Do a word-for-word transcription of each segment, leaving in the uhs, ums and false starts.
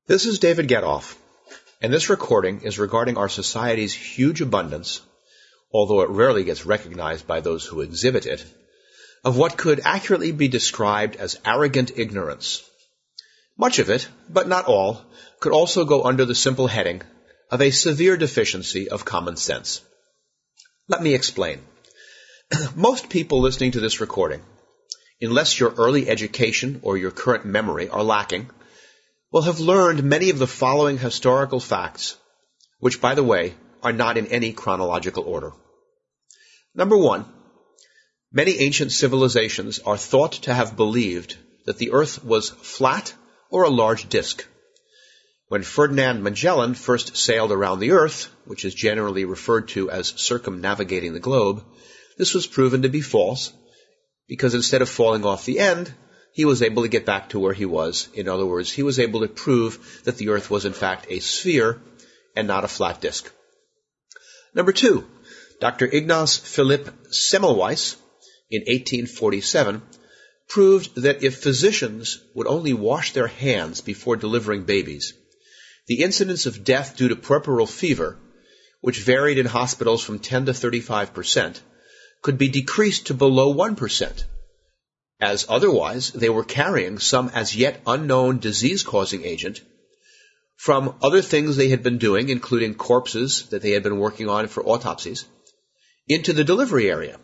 This is David Getoff, and this recording is regarding our society's huge abundance, although it rarely gets recognized by those who exhibit it, of what could accurately be described as arrogant ignorance. Much of it, but not all, could also go under the simple heading of a severe deficiency of common sense. Let me explain. Most people listening to this recording, unless your early education or your current memory are lacking, will have learned many of the following historical facts, which, by the way, are not in any chronological order. Number one, many ancient civilizations are thought to have believed that the earth was flat or a large disk. When Ferdinand Magellan first sailed around the earth, which is generally referred to as circumnavigating the globe, this was proven to be false, because instead of falling off the end, he was able to get back to where he was. In other words, he was able to prove that the earth was in fact a sphere and not a flat disk. Number two, Doctor Ignaz Philipp Semmelweis in eighteen forty-seven proved that if physicians would only wash their hands before delivering babies, the incidence of death due to puerperal fever, which varied in hospitals from ten to thirty-five percent, could be decreased to below one percent. As otherwise they were carrying some as yet unknown disease-causing agent from other things they had been doing, including corpses that they had been working on for autopsies, into the delivery area.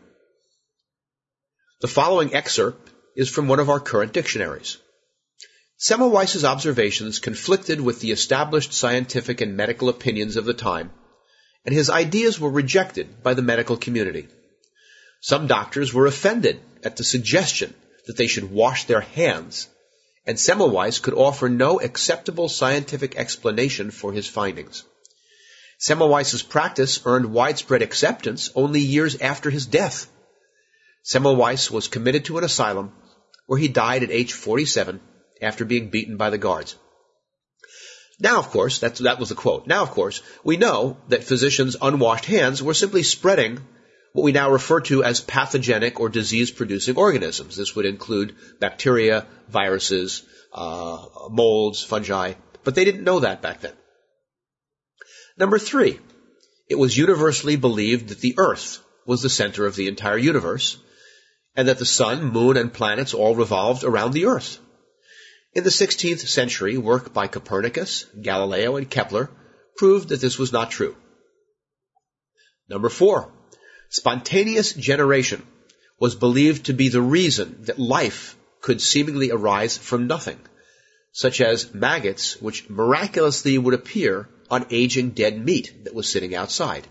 The following excerpt is from one of our current dictionaries. Semmelweis's observations conflicted with the established scientific and medical opinions of the time, and his ideas were rejected by the medical community. Some doctors were offended at the suggestion that they should wash their hands, and Semmelweis could offer no acceptable scientific explanation for his findings. Semmelweis's practice earned widespread acceptance only years after his death. Semmelweis was committed to an asylum where he died at age forty-seven after being beaten by the guards. Now, of course, that's, that was the quote. Now, of course, we know that physicians' unwashed hands were simply spreading what we now refer to as pathogenic or disease-producing organisms. This would include bacteria, viruses, uh, molds, fungi, but they didn't know that back then. Number three, it was universally believed that the earth was the center of the entire universe, and that the sun, moon, and planets all revolved around the earth. In the sixteenth century, work by Copernicus, Galileo, and Kepler proved that this was not true. Number four, spontaneous generation was believed to be the reason that life could seemingly arise from nothing, such as maggots which miraculously would appear on aging dead meat that was sitting outside.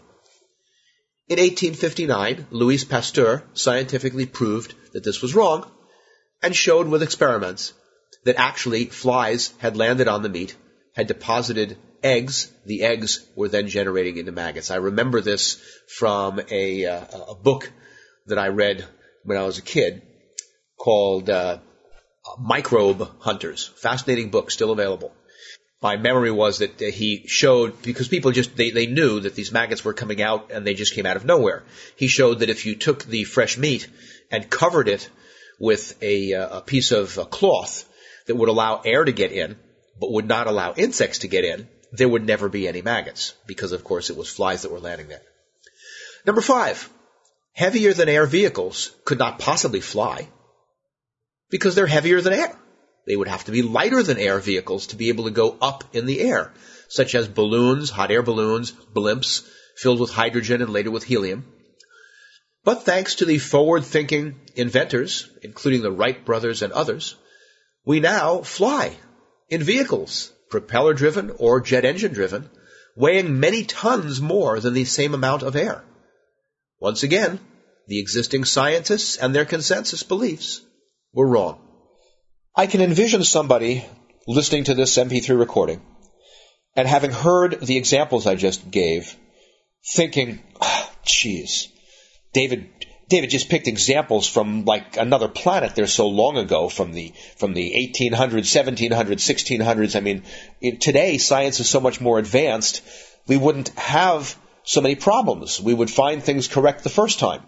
In eighteen fifty-nine, Louis Pasteur scientifically proved that this was wrong and showed with experiments that actually flies had landed on the meat, had deposited eggs. The eggs were then generating into maggots. I remember this from a, uh, a book that I read when I was a kid called uh, Microbe Hunters. Fascinating book, still available. My memory was that he showed, because people just, they, they knew that these maggots were coming out and they just came out of nowhere. He showed that if you took the fresh meat and covered it with a, a piece of cloth that would allow air to get in, but would not allow insects to get in, there would never be any maggots, because, of course, it was flies that were landing there. Number five, heavier-than-air vehicles could not possibly fly because they're heavier than air. They would have to be lighter-than-air vehicles to be able to go up in the air, such as balloons, hot air balloons, blimps, filled with hydrogen and later with helium. But thanks to the forward-thinking inventors, including the Wright brothers and others, we now fly in vehicles, propeller-driven or jet engine-driven, weighing many tons more than the same amount of air. Once again, the existing scientists and their consensus beliefs were wrong. I can envision somebody listening to this M P three recording and having heard the examples I just gave, thinking, oh, geez, David... David just picked examples from like another planet there so long ago, from the from the eighteen hundreds, seventeen hundreds, sixteen hundreds. I mean, in, today science is so much more advanced, we wouldn't have so many problems. We would find things correct the first time.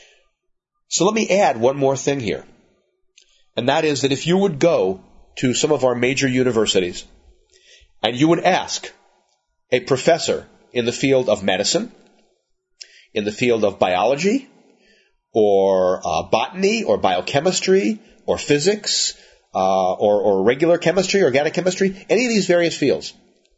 So let me add one more thing here, and that is that if you would go to some of our major universities and you would ask a professor in the field of medicine, in the field of biology, or uh, botany, or biochemistry, or physics, uh, or, or regular chemistry, organic chemistry, any of these various fields,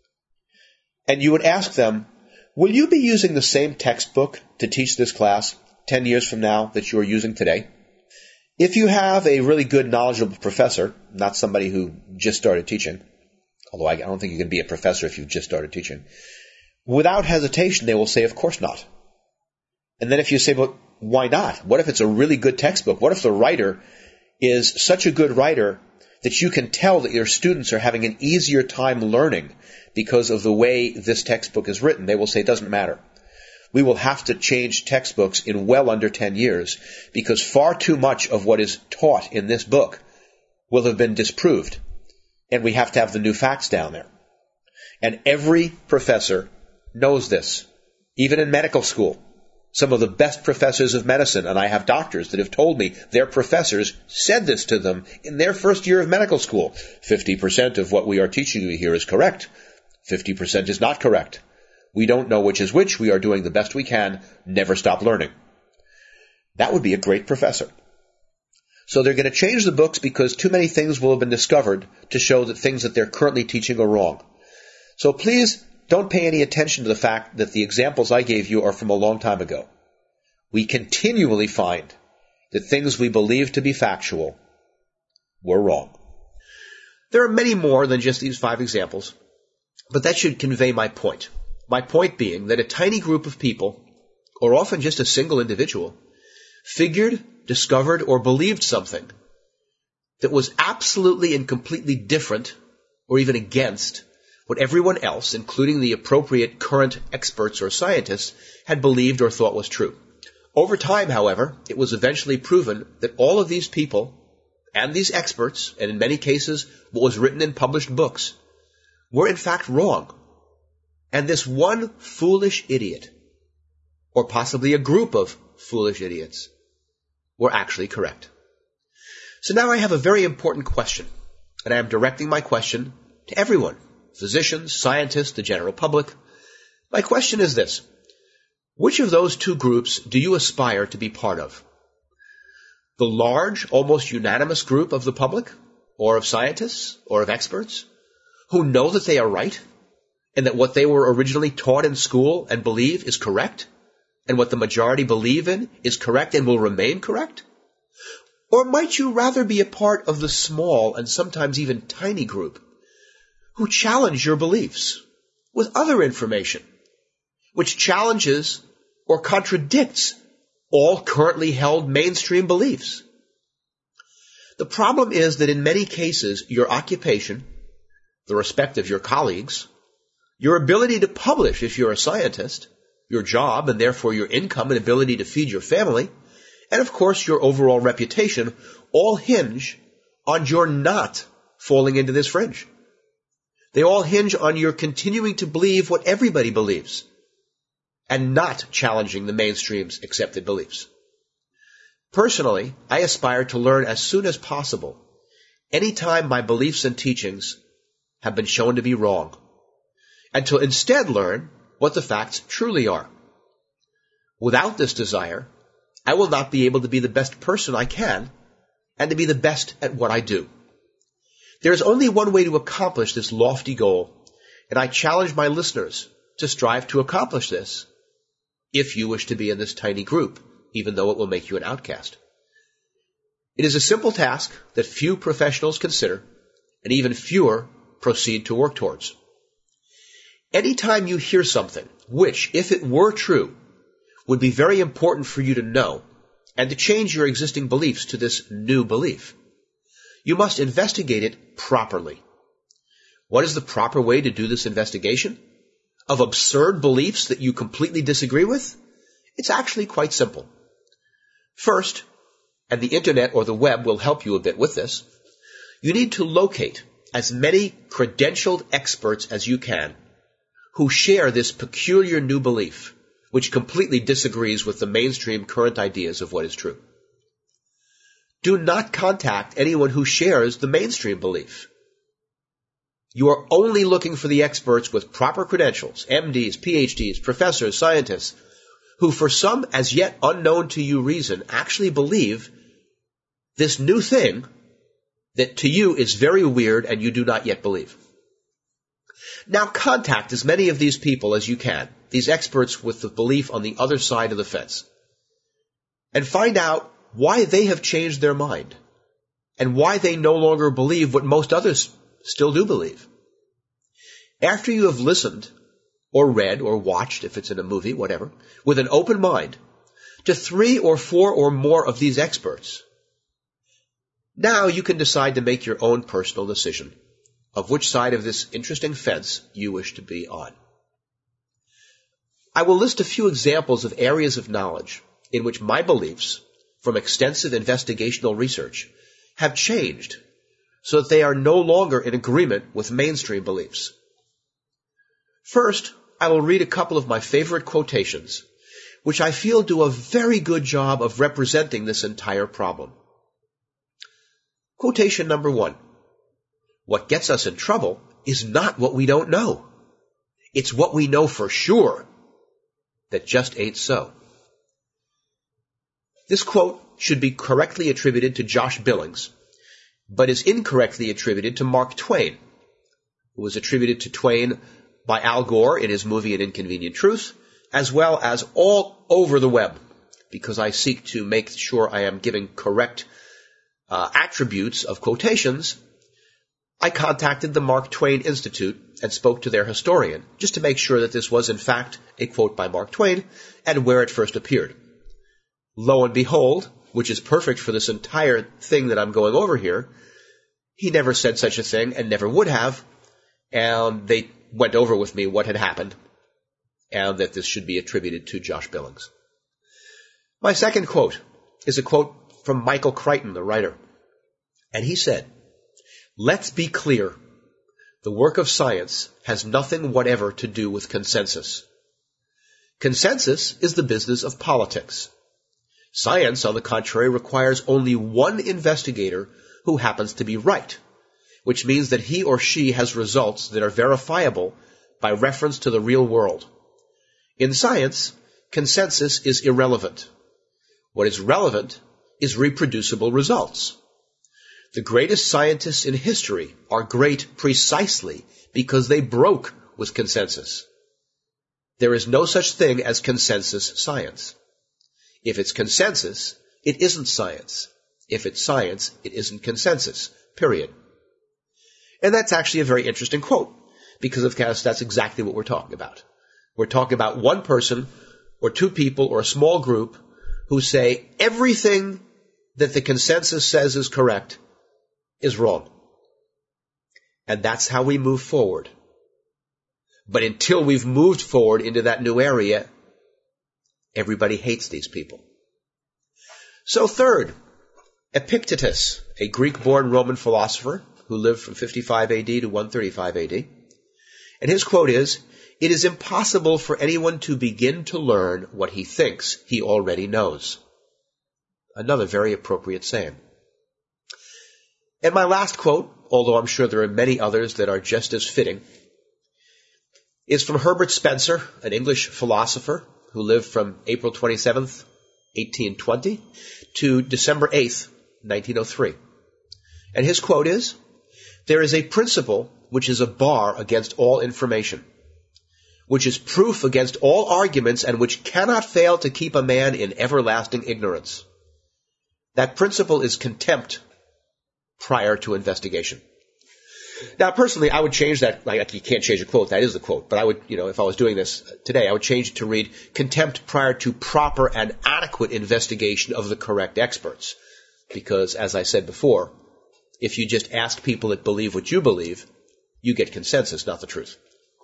and you would ask them, will you be using the same textbook to teach this class ten years from now that you are using today? If you have a really good, knowledgeable professor, not somebody who just started teaching, although I don't think you can be a professor if you've just started teaching, without hesitation they will say, of course not. And then if you say, but why not? What if it's a really good textbook? What if the writer is such a good writer that you can tell that your students are having an easier time learning because of the way this textbook is written? They will say, it doesn't matter. We will have to change textbooks in well under ten years because far too much of what is taught in this book will have been disproved. And we have to have the new facts down there. And every professor knows this, even in medical school. Some of the best professors of medicine, and I have doctors that have told me their professors said this to them in their first year of medical school. fifty percent of what we are teaching you here is correct. fifty percent is not correct. We don't know which is which. We are doing the best we can. Never stop learning. That would be a great professor. So they're going to change the books because too many things will have been discovered to show that things that they're currently teaching are wrong. So please don't pay any attention to the fact that the examples I gave you are from a long time ago. We continually find that things we believe to be factual were wrong. There are many more than just these five examples, but that should convey my point. My point being that a tiny group of people, or often just a single individual, figured, discovered, or believed something that was absolutely and completely different, or even against, what everyone else, including the appropriate current experts or scientists, had believed or thought was true. Over time, however, it was eventually proven that all of these people, and these experts, and in many cases what was written in published books, were in fact wrong. And this one foolish idiot, or possibly a group of foolish idiots, were actually correct. So now I have a very important question, and I am directing my question to everyone. Physicians, scientists, the general public. My question is this. Which of those two groups do you aspire to be part of? The large, almost unanimous group of the public, or of scientists, or of experts, who know that they are right, and that what they were originally taught in school and believe is correct, and what the majority believe in is correct and will remain correct? Or might you rather be a part of the small and sometimes even tiny group who challenge your beliefs with other information, which challenges or contradicts all currently held mainstream beliefs? The problem is that in many cases, your occupation, the respect of your colleagues, your ability to publish if you're a scientist, your job and therefore your income and ability to feed your family, and of course your overall reputation, all hinge on your not falling into this fringe. They all hinge on your continuing to believe what everybody believes and not challenging the mainstream's accepted beliefs. Personally, I aspire to learn as soon as possible, anytime my beliefs and teachings have been shown to be wrong, and to instead learn what the facts truly are. Without this desire, I will not be able to be the best person I can and to be the best at what I do. There is only one way to accomplish this lofty goal, and I challenge my listeners to strive to accomplish this if you wish to be in this tiny group, even though it will make you an outcast. It is a simple task that few professionals consider, and even fewer proceed to work towards. Anytime you hear something which, if it were true, would be very important for you to know and to change your existing beliefs to this new belief, you must investigate it properly. What is the proper way to do this investigation? Of absurd beliefs that you completely disagree with? It's actually quite simple. First, and the internet or the web will help you a bit with this, you need to locate as many credentialed experts as you can who share this peculiar new belief, which completely disagrees with the mainstream current ideas of what is true. Do not contact anyone who shares the mainstream belief. You are only looking for the experts with proper credentials, M Ds, P H Ds, professors, scientists, who for some as yet unknown to you reason actually believe this new thing that to you is very weird and you do not yet believe. Now contact as many of these people as you can, these experts with the belief on the other side of the fence, and find out why they have changed their mind and why they no longer believe what most others still do believe. After you have listened or read or watched, if it's in a movie, whatever, with an open mind to three or four or more of these experts, now you can decide to make your own personal decision of which side of this interesting fence you wish to be on. I will list a few examples of areas of knowledge in which my beliefs from extensive investigational research have changed so that they are no longer in agreement with mainstream beliefs. First, I will read a couple of my favorite quotations, which I feel do a very good job of representing this entire problem. Quotation number one. What gets us in trouble is not what we don't know. It's what we know for sure that just ain't so. This quote should be correctly attributed to Josh Billings, but is incorrectly attributed to Mark Twain. It was attributed to Twain by Al Gore in his movie An Inconvenient Truth, as well as all over the web, because I seek to make sure I am giving correct uh, attributes of quotations. I contacted the Mark Twain Institute and spoke to their historian, just to make sure that this was in fact a quote by Mark Twain and where it first appeared. Lo and behold, which is perfect for this entire thing that I'm going over here, he never said such a thing and never would have, and they went over with me what had happened, and that this should be attributed to Josh Billings. My second quote is a quote from Michael Crichton, the writer, and he said, "Let's be clear. The work of science has nothing whatever to do with consensus. Consensus is the business of politics. Science, on the contrary, requires only one investigator who happens to be right, which means that he or she has results that are verifiable by reference to the real world. In science, consensus is irrelevant. What is relevant is reproducible results. The greatest scientists in history are great precisely because they broke with consensus. There is no such thing as consensus science. If it's consensus, it isn't science. If it's science, it isn't consensus. Period." And that's actually a very interesting quote, because of course that's exactly what we're talking about. We're talking about one person or two people or a small group who say everything that the consensus says is correct is wrong. And that's how we move forward. But until we've moved forward into that new area, everybody hates these people. So third, Epictetus, a Greek-born Roman philosopher who lived from fifty-five A D to one thirty-five A D. And his quote is, "It is impossible for anyone to begin to learn what he thinks he already knows." Another very appropriate saying. And my last quote, although I'm sure there are many others that are just as fitting, is from Herbert Spencer, an English philosopher who lived from April twenty-seventh, eighteen twenty to December eighth, nineteen oh three. And his quote is, "There is a principle which is a bar against all information, which is proof against all arguments, and which cannot fail to keep a man in everlasting ignorance. That principle is contempt prior to investigation." Now, personally, I would change that. Like, you can't change a quote. That is the quote. But I would, you know, if I was doing this today, I would change it to read contempt prior to proper and adequate investigation of the correct experts. Because, as I said before, if you just ask people that believe what you believe, you get consensus, not the truth.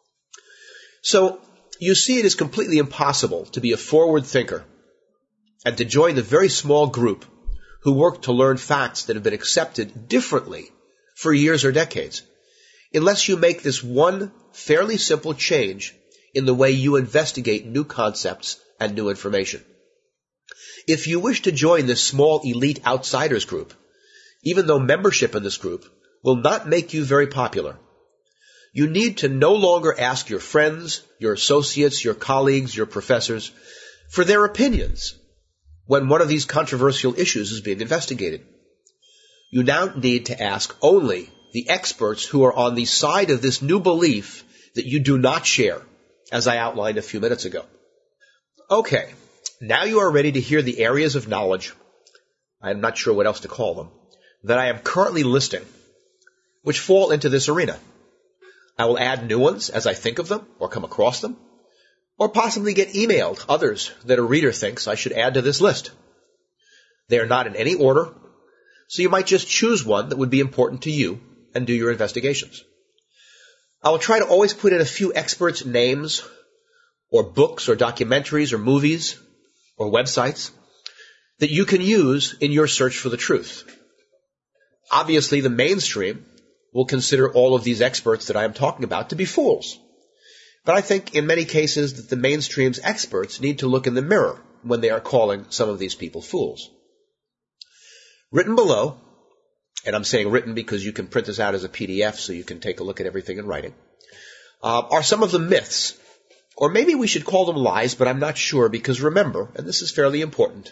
So, you see, it is completely impossible to be a forward thinker and to join the very small group who work to learn facts that have been accepted differently for years or decades, unless you make this one fairly simple change in the way you investigate new concepts and new information. If you wish to join this small elite outsiders group, even though membership in this group will not make you very popular, You need to no longer ask your friends, your associates, your colleagues, your professors for their opinions when one of these controversial issues is being investigated. You now need to ask only the experts who are on the side of this new belief that you do not share, as I outlined a few minutes ago. Okay, now you are ready to hear the areas of knowledge, I'm not sure what else to call them, that I am currently listing, which fall into this arena. I will add new ones as I think of them or come across them, or possibly get emailed others that a reader thinks I should add to this list. They are not in any order, so you might just choose one that would be important to you and do your investigations. I will try to always put in a few experts' names or books or documentaries or movies or websites that you can use in your search for the truth. Obviously, the mainstream will consider all of these experts that I am talking about to be fools. But I think in many cases that the mainstream's experts need to look in the mirror when they are calling some of these people fools. Written below, and I'm saying written because you can print this out as a P D F so you can take a look at everything in writing, uh, are some of the myths. Or maybe we should call them lies, but I'm not sure because remember, and this is fairly important,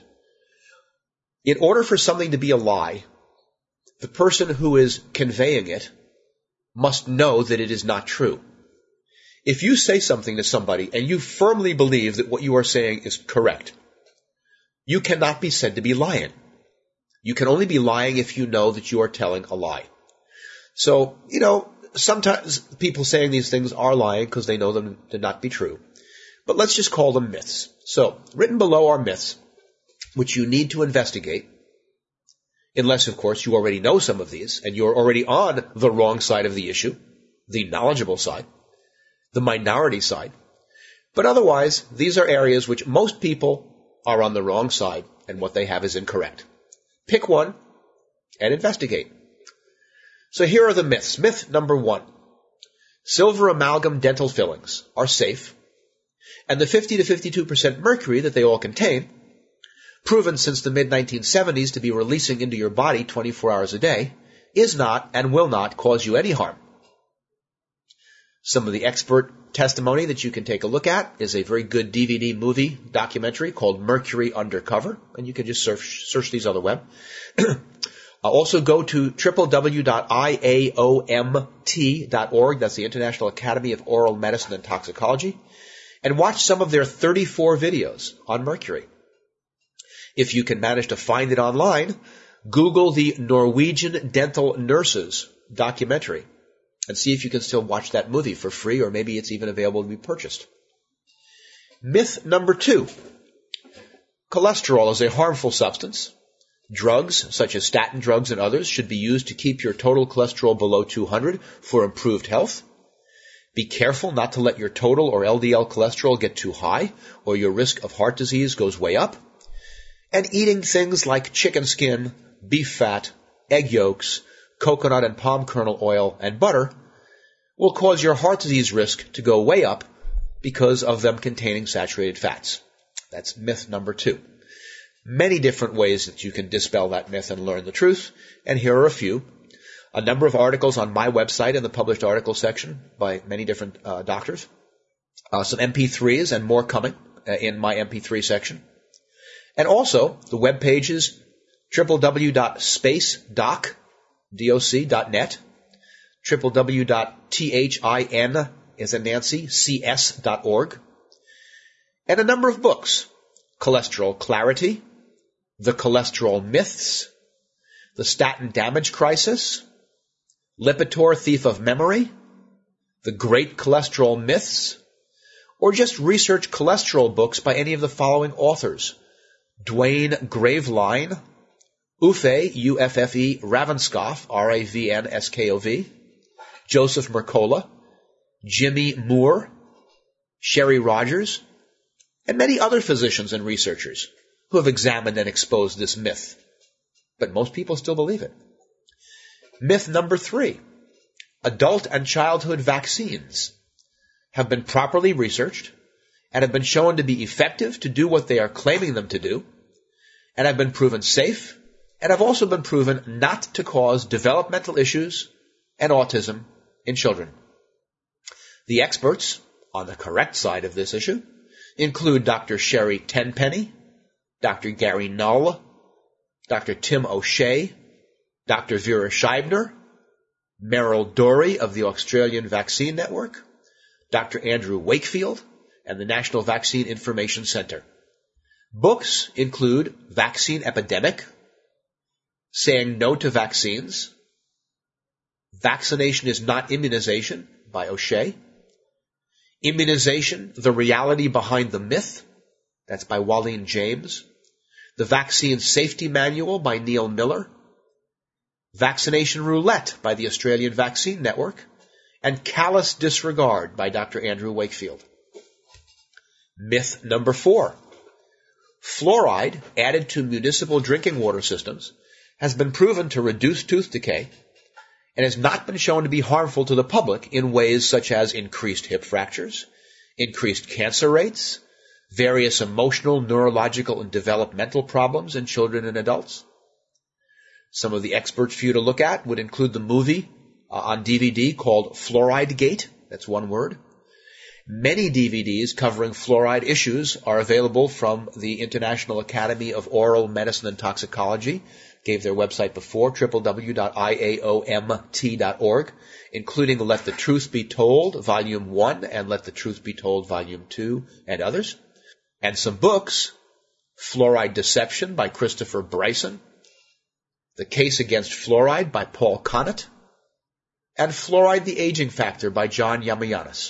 in order for something to be a lie, the person who is conveying it must know that it is not true. If you say something to somebody and you firmly believe that what you are saying is correct, you cannot be said to be lying. You can only be lying if you know that you are telling a lie. So, you know, sometimes people saying these things are lying because they know them to not be true. But let's just call them myths. So, written below are myths which you need to investigate, unless, of course, you already know some of these and you're already on the wrong side of the issue, the knowledgeable side, the minority side. But otherwise, these are areas which most people are on the wrong side and what they have is incorrect. Pick one and investigate. So here are the myths. Myth number one. Silver amalgam dental fillings are safe, and the fifty to fifty-two percent mercury that they all contain, proven since the mid nineteen seventies to be releasing into your body twenty-four hours a day, is not and will not cause you any harm. Some of the expert testimony that you can take a look at is a very good D V D movie documentary called Mercury Undercover, and you can just search, search these on the web. Also go to w w w dot i a o m t dot org, that's the International Academy of Oral Medicine and Toxicology, and watch some of their thirty-four videos on mercury. If you can manage to find it online, Google the Norwegian Dental Nurses documentary and see if you can still watch that movie for free, or maybe it's even available to be purchased. Myth number two. Cholesterol is a harmful substance. Drugs, such as statin drugs and others, should be used to keep your total cholesterol below two hundred for improved health. Be careful not to let your total or L D L cholesterol get too high, or your risk of heart disease goes way up. And eating things like chicken skin, beef fat, egg yolks, coconut and palm kernel oil, and butter will cause your heart disease risk to go way up because of them containing saturated fats. That's myth number two. Many different ways that you can dispel that myth and learn the truth, and here are a few. A number of articles on my website in the published articles section by many different uh, doctors. Uh, some M P threes and more coming uh, in my M P three section. And also, the web page is w w w dot space doc dot net, w w w dot tin is in Nancy, cs dot org, and a number of books. Cholesterol Clarity, The Cholesterol Myths, The Statin Damage Crisis, Lipitor Thief of Memory, The Great Cholesterol Myths, or just research cholesterol books by any of the following authors: Dwayne Graveline, Uffe, U F F E, Ravenscoff, R A V N S K O V, Joseph Mercola, Jimmy Moore, Sherry Rogers, and many other physicians and researchers who have examined and exposed this myth. But most people still believe it. Myth number three. Adult and childhood vaccines have been properly researched and have been shown to be effective to do what they are claiming them to do, and have been proven safe, and have also been proven not to cause developmental issues and autism in children. The experts on the correct side of this issue include Doctor Sherry Tenpenny, Doctor Gary Null, Doctor Tim O'Shea, Doctor Vera Scheibner, Merrill Dorey of the Australian Vaccine Network, Doctor Andrew Wakefield, and the National Vaccine Information Center. Books include Vaccine Epidemic, Saying No to Vaccines, Vaccination is Not Immunization by O'Shea, Immunization, The Reality Behind the Myth, that's by Walleen James, The Vaccine Safety Manual by Neil Miller, Vaccination Roulette by the Australian Vaccine Network, and Callous Disregard by Doctor Andrew Wakefield. Myth number four. Fluoride added to municipal drinking water systems has been proven to reduce tooth decay and has not been shown to be harmful to the public in ways such as increased hip fractures, increased cancer rates, various emotional, neurological, and developmental problems in children and adults. Some of the experts for you to look at would include the movie uh, on D V D called Fluoride Gate. That's one word. Many D V Ds covering fluoride issues are available from the International Academy of Oral Medicine and Toxicology. Gave their website before, w w w dot i a o m t dot org, including Let the Truth Be Told, Volume one, and Let the Truth Be Told, Volume two, and others. And some books, Fluoride Deception by Christopher Bryson, The Case Against Fluoride by Paul Connett, and Fluoride the Aging Factor by John Yamayanis.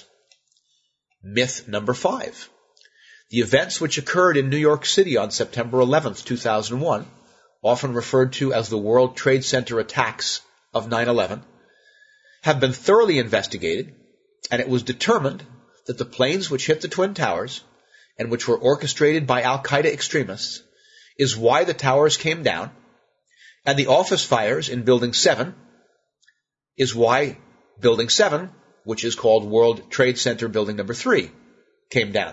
Myth number five. The events which occurred in New York City on September eleventh, two thousand one, often referred to as the World Trade Center attacks of nine eleven, have been thoroughly investigated, and it was determined that the planes which hit the Twin Towers and which were orchestrated by Al-Qaeda extremists is why the towers came down, and the office fires in Building seven is why Building seven, which is called World Trade Center Building Number three, came down.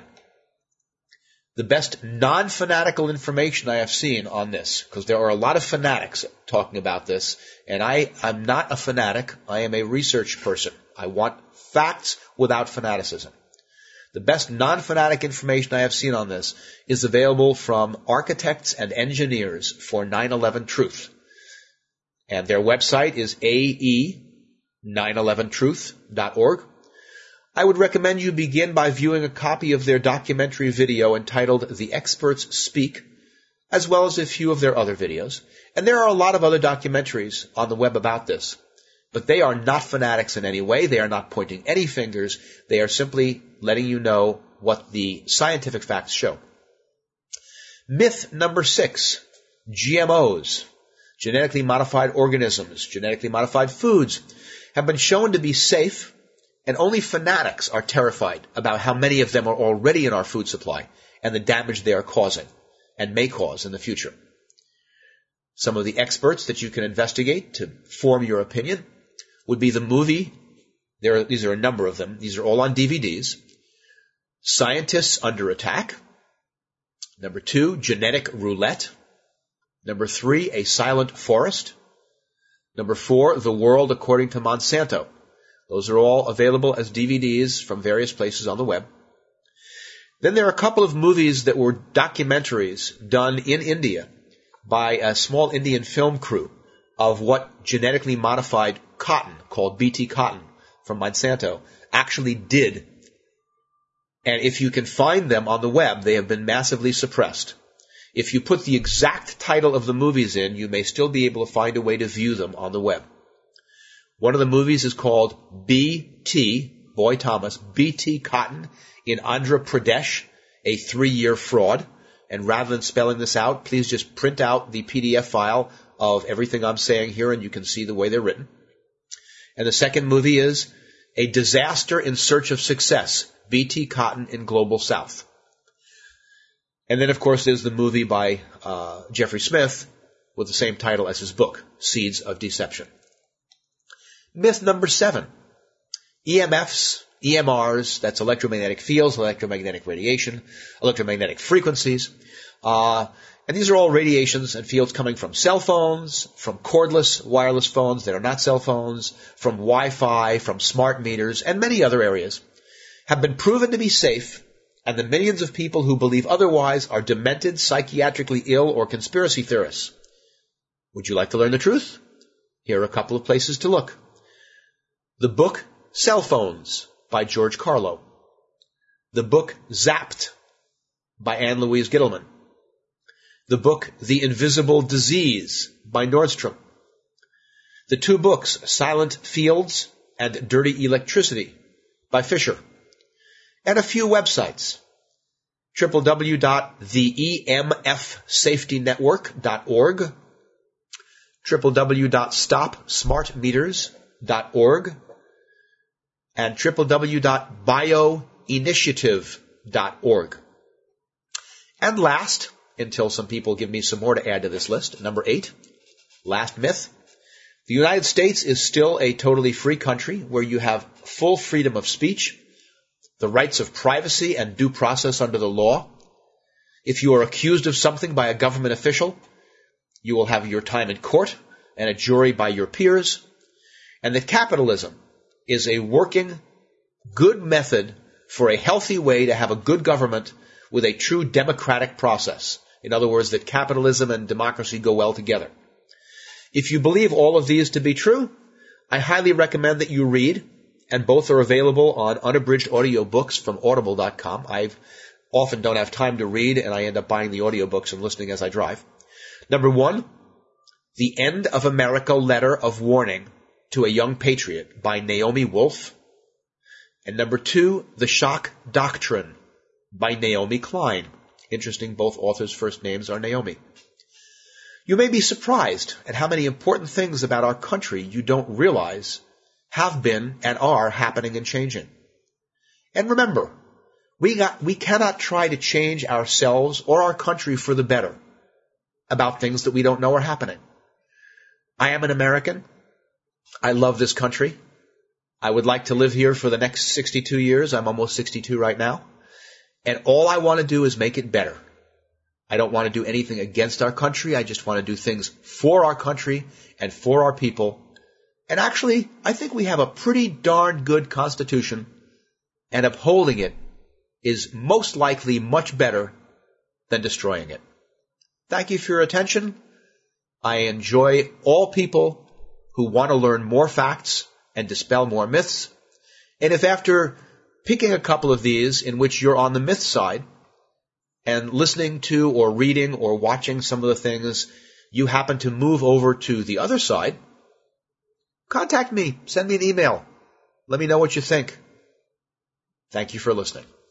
The best non-fanatical information I have seen on this, because there are a lot of fanatics talking about this, and I am not a fanatic. I am a research person. I want facts without fanaticism. The best non-fanatic information I have seen on this is available from Architects and Engineers for nine eleven Truth. And their website is a e nine eleven truth dot org. I would recommend you begin by viewing a copy of their documentary video entitled The Experts Speak, as well as a few of their other videos. And there are a lot of other documentaries on the web about this. But they are not fanatics in any way. They are not pointing any fingers. They are simply letting you know what the scientific facts show. Myth number six. G M Os, genetically modified organisms, genetically modified foods, have been shown to be safe, and only fanatics are terrified about how many of them are already in our food supply and the damage they are causing and may cause in the future. Some of the experts that you can investigate to form your opinion would be the movie, there are, these are a number of them, these are all on D V Ds, Scientists Under Attack, number two, Genetic Roulette, number three, A Silent Forest, number four, The World According to Monsanto. Those are all available as D V Ds from various places on the web. Then there are a couple of movies that were documentaries done in India by a small Indian film crew of what genetically modified cotton, called B T cotton from Monsanto, actually did. And if you can find them on the web, they have been massively suppressed. If you put the exact title of the movies in, you may still be able to find a way to view them on the web. One of the movies is called B T, Boy Thomas, B T Cotton in Andhra Pradesh, a three-year fraud. And rather than spelling this out, please just print out the P D F file of everything I'm saying here, and you can see the way they're written. And the second movie is A Disaster in Search of Success, B T Cotton in Global South. And then, of course, there's the movie by uh, Jeffrey Smith with the same title as his book, Seeds of Deception. Myth number seven. E M Fs, E M Rs, that's electromagnetic fields, electromagnetic radiation, electromagnetic frequencies. Uh, and these are all radiations and fields coming from cell phones, from cordless wireless phones that are not cell phones, from Wi-Fi, from smart meters, and many other areas. have been proven to be safe, and the millions of people who believe otherwise are demented, psychiatrically ill, or conspiracy theorists. Would you like to learn the truth? Here are a couple of places to look. The book Cell Phones by George Carlo. The book Zapped by Anne Louise Gittleman. The book The Invisible Disease by Nordstrom. The two books Silent Fields and Dirty Electricity by Fisher. And a few websites. w w w dot the e m f safety network dot org, w w w dot stop smart meters dot org, and w w w dot bio initiative dot org. And last, until some people give me some more to add to this list, number eight, last myth. The United States is still a totally free country where you have full freedom of speech, the rights of privacy and due process under the law. If you are accused of something by a government official, you will have your time in court and a jury by your peers, and that capitalism is a working, good method for a healthy way to have a good government with a true democratic process. In other words, that capitalism and democracy go well together. If you believe all of these to be true, I highly recommend that you read, and both are available on unabridged audio books from audible dot com. I often don't have time to read, and I end up buying the audiobooks and listening as I drive. Number one, The End of America Letter of Warning to a Young Patriot by Naomi Wolf. And number two, The Shock Doctrine by Naomi Klein. Interesting, both authors' first names are Naomi. You may be surprised at how many important things about our country you don't realize have been and are happening and changing. And remember, we got, we cannot try to change ourselves or our country for the better about things that we don't know are happening. I am an American. I love this country. I would like to live here for the next sixty-two years. I'm almost sixty-two right now. And all I want to do is make it better. I don't want to do anything against our country. I just want to do things for our country and for our people. And actually, I think we have a pretty darn good Constitution, and upholding it is most likely much better than destroying it. Thank you for your attention. I enjoy all people who want to learn more facts and dispel more myths. And if after picking a couple of these in which you're on the myth side and listening to or reading or watching some of the things, you happen to move over to the other side, contact me. Send me an email. Let me know what you think. Thank you for listening.